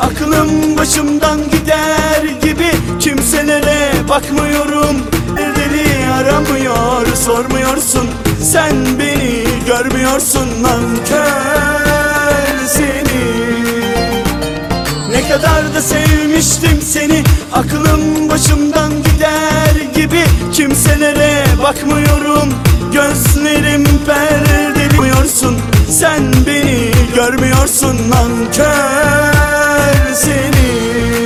Aklım başımdan gider gibi kimselere bakmıyorum. Deli aramıyor, sormuyorsun, sen beni görmüyorsun. Nankör seni, ne kadar da sevmiştim seni. Aklım başımdan gider gibi kimselere bakmıyorum. Gözlerim perdeli, sen beni görmüyorsun. Nankör seni.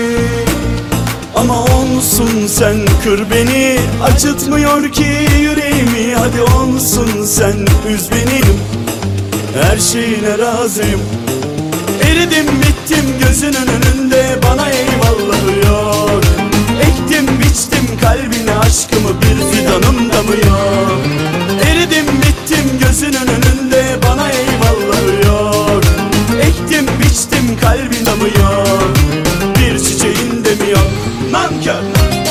Ama olsun, sen kır beni, acıtmıyor ki yüreğimi. Hadi olsun, sen üz beni, her şeyine razıyım. Eridim bittim gözünün önünde, bana eyvallah yok. Ektim biçtim kalbine aşkımı, bir fidanım da mı yok? Eridim bittim gözünün önünde, bana eyvallah yok. Ektim biçtim kalbine mi yok? Bir çiçeğin de mi yok? Nankör.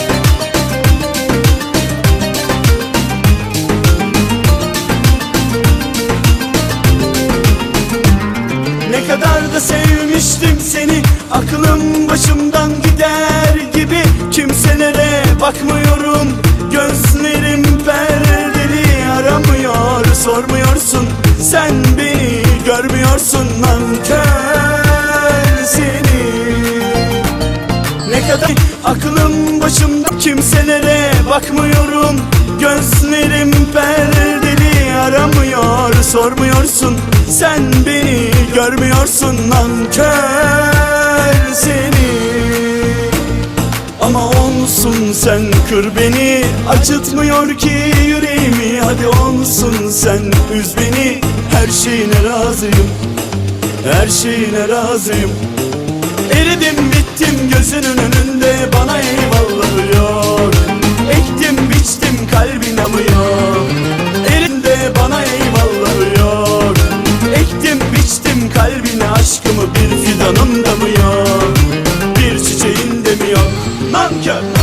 Ne kadar da sevmiştim seni. Aklım başımdan gider gibi kimselere bakmıyorum. Gözlerim perdeli aramıyor, sormuyorsun, sen beni görmüyorsun. Nankör seni. Ne kadar aklım başımda kimselere bakmıyorum. Gözlerim perdeli aramıyor, sormuyorsun, sen beni görmüyorsun. Nankör seni. Ama olsun, sen kır beni, acıtmıyor ki yüreğimi. Hadi olsun, sen üz beni, her şeyine razıyım, her şeyine razıyım. Eridim bittim gözünün önünde, bana eyvallah yok. Ektim biçtim kalbine mi yok? Elinde bana eyvallah yok. Ektim biçtim kalbine aşkımı, bir fidanım da mı yok? Bir çiçeğin de mi yok? Nankör.